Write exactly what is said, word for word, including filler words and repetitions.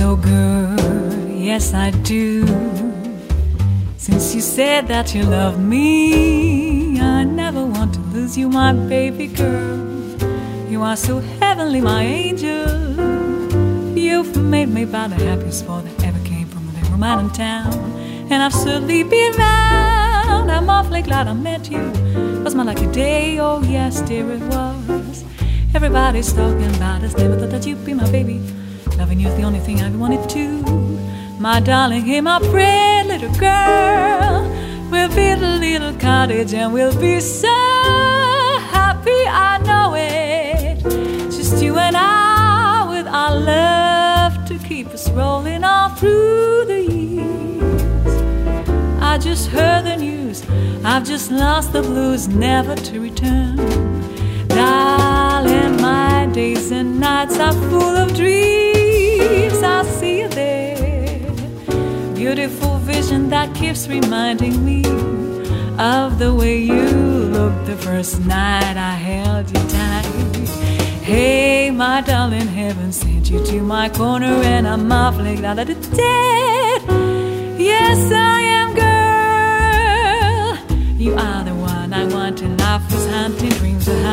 Oh girl, yes I do. Since you said that you love me, I never want to lose you, my baby girl. You are so heavenly, my angel. You've made me about the happiest boy that ever came from a little man in town. And I've certainly been round. I'm awfully glad I met you. It was my lucky day, oh yes dear it was. Everybody's talking about us, never thought that you'd be my baby. Loving you's the only thing I ever wanted to. My darling, hey my pretty little girl. We'll build a little cottage and we'll be so happy, I know it. Just you and I with our love to keep us rolling all through the years. I just heard the news, I've just lost the blues, never to return. Darling, my days and nights are full of dreams. I'll see you there. Beautiful vision that keeps reminding me of the way you looked the first night I held you tight. Hey, my darling, heaven sent you to my corner, and I'm awfully glad that it did. Yes, I am, girl. You are the one I want, and life was hunting, dreams are